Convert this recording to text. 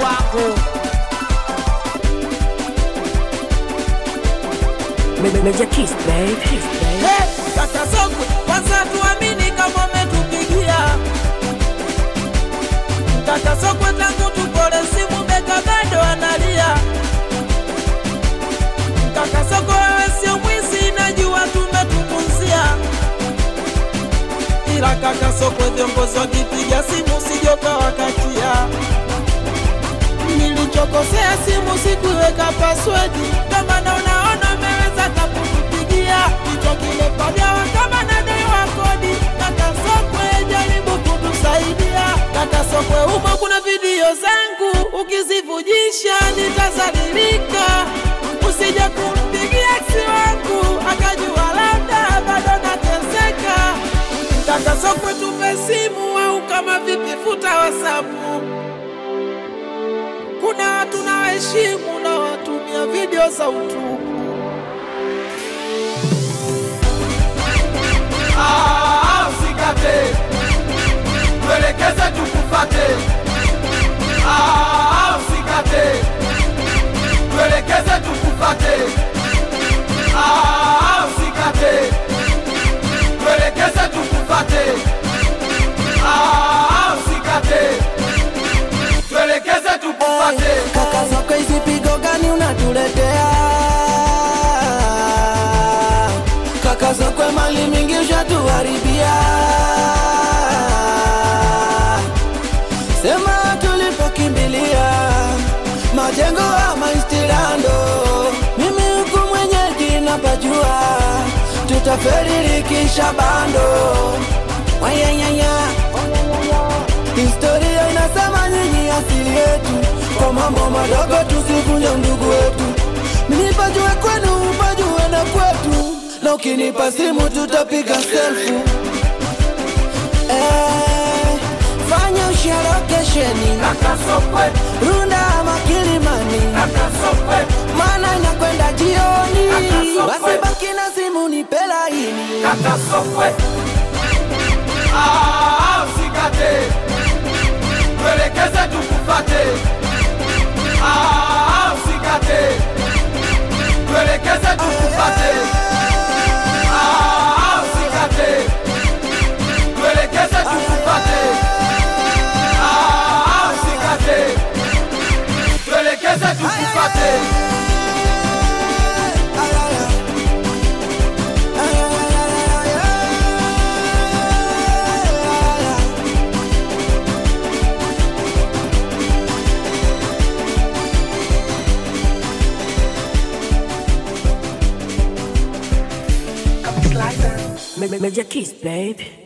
wako. Major Kiss, babe. Hey, kaka Sokwe, kwanza tuamini kama umetupigia. Kaka Sokwe tangu tupole simu beka bado analia. Kaka Sokwe wewe sio mwizi najua tumetupunzia. Ila kaka Sokwe viongozi wakipiga simu sijoka wakatia. Nilichokosea simu sikuweka password. Kama na unaona umeweza kutupigia. Kichwa kile padawa kama nadaiwa kodi. Kaka Sokwe jaribu kutusaidia. Kaka Sokwe humo kuna video zangu. Ukizivujisha nitazalilika. Usije kumpigia ex wangu akajua labda bado nateseka. Kaka Sokwe tupe simu au kama vipi futa WhatsApp. Kuna watu na heshimu na watumia video za utupu. Usikate, tuelekeze tukufate. Usikate, tuelekeze tukufate. Usikate, tuelekeze tukufate. Usikate, tuelekeze tukufate. Kaka Sokwe hizi pigo gani unatuletea? Kaka Sokwe mali mingi ushatuharibia. Sema tulipokimbilia majengo ama Istilando. Mimi huku mwenyeji napajua tutaferirikisha bando. Wayayaya, historia inasema nyinyi asili yetu. Kwa mambo madogo tusivunje ndugu wetu. Mimi pajue kwenu pajue na kwetu. Na ukinipa simu tutapiga selfie. Fanya ushare location. Kaka Sokwe, Runda ama Kilimani. Kaka Sokwe, Maana inakwenda jioni. Kaka Sokwe. Basi baki na simu nipe laini. Kaka Sokwe. Usikate, tuelekeze tukufate. Usikate, tuelekeze tukufate. Usikate, tuelekeze tukufate. Usikate, tuelekeze tukufate. Major Kiss, babe.